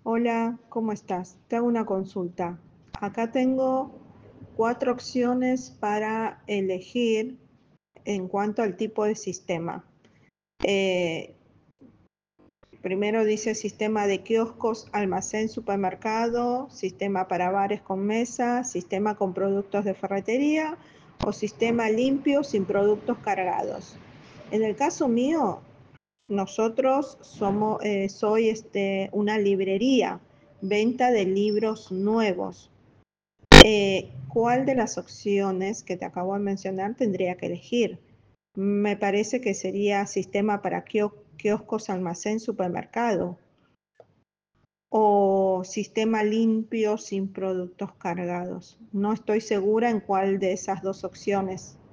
Hola, ¿cómo estás? Te hago una consulta. Acá tengo 4 opciones para elegir en cuanto al tipo de sistema. Eh, Primero dice sistema de kioscos, almacén, supermercado, sistema para bares con mesa, sistema con productos de ferretería o sistema limpio sin productos cargados. En el caso mío, nosotros soy una librería, venta de libros nuevos. ¿Cuál de las opciones que te acabo de mencionar tendría que elegir? Me parece que sería sistema para kioscos, almacén, supermercado o sistema limpio sin productos cargados. No estoy segura en cuál de esas dos opciones